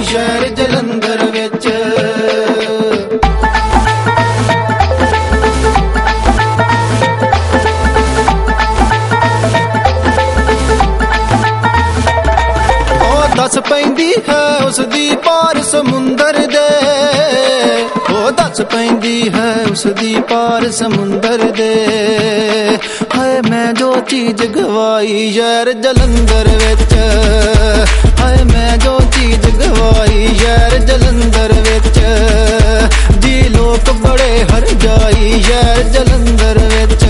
शहर जलंधर विच। दस पैंदी है उसदी पार समुंदर दे, ओ दस पैंदी है उसदी पार समुंदर दे। हाय मैं जो चीज गवाई शहर जलंधर विच, हाय मैं जो चीज गवाई शहर जलंधर विच। जी लोग बड़े हर जाई शहर जलंधर विच।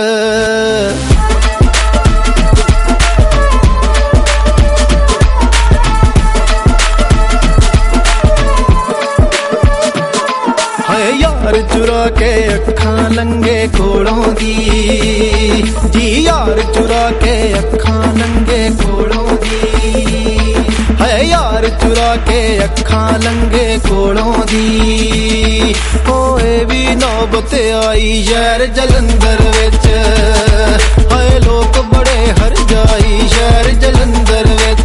यार चुरा के अखां लंगे कोलों दी, जी यार चुरा के अखां लंगे कोलों दी। है यार चुरा के अखां लंगे कोलों दी। होए भी नौबत आई शहर जलंधर विच। है लोग बड़े हर जाई शहर जलंधर विच।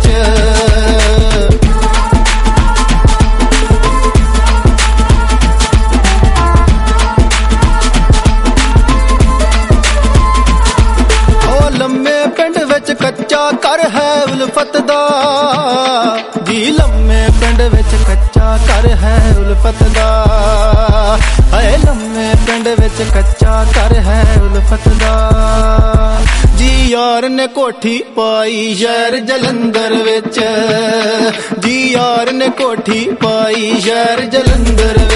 लम्मे पिंड विच कच्चा घर है उल्फत दा, जी लम्मे पिंड विच कच्चा घर है उल्फत दा। है लम्मे पिंड विच कच्चा घर है उल्फत दा। जी यार ने कोठी पाई शहर जलंधर विच, जी यार ने कोठी पाई शहर जलंधर विच।